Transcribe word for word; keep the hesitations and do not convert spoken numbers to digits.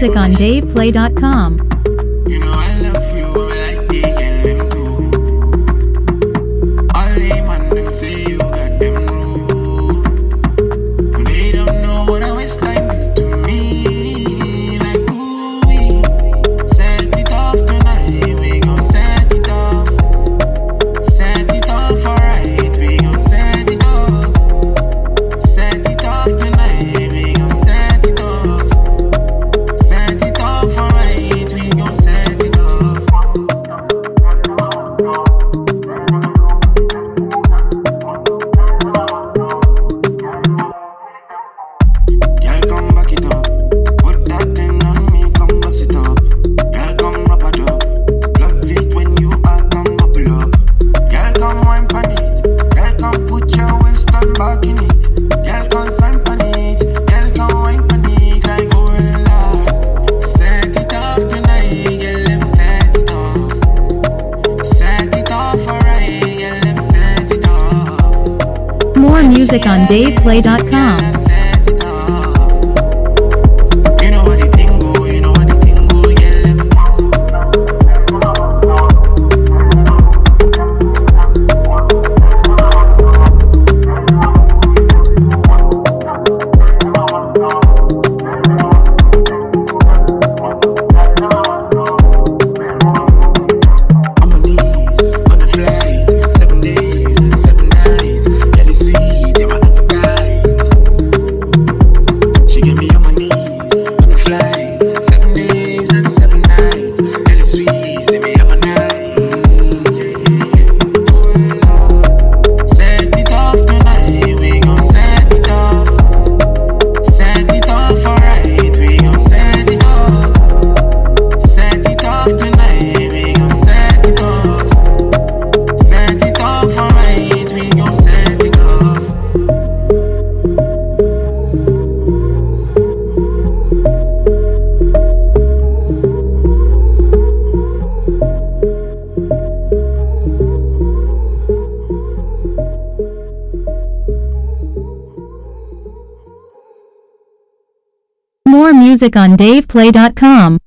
music on dave play dot com. You know I love you, I'm like they get them too. All they man them say you got them rude, but they don't know what I waste time do to me. Like ooh, we set it off tonight, we gon' set it off. Set it off alright, we gon' set it off. Set it off tonight, we gon' set it off. Set it off alright, we gon' set it off. Girl, come back it up. Put that thing on me, come bust it up. Girl, come rub it up. Love it when you are come bubble up. Girl, come wine pan it. Girl, come put your waist on back in it. Girl, come sign pan it. Girl, come wine pan it like oh Lord. Set it off tonight, girl, let me set it off. Set it off alright, girl, let me set it off. More music on dave play dot com. Set it off. You know what the thing go, you know what the thing go, girl, let me. On my knees, on the flight, seven days and seven nights. Girl, it's sweet, yeah, my appetite. She get me on my knees, on the flight, seven days and seven nights. Girl, it's sweet, see me up my night. Yeah, yeah, yeah. Oh Lord, set it off tonight, we gon' set it off. Set it off alright, we gon' set it off. Set it off tonight, we gon' set it off. Set it off alright, we gon' set it off. More music on dave play dot com.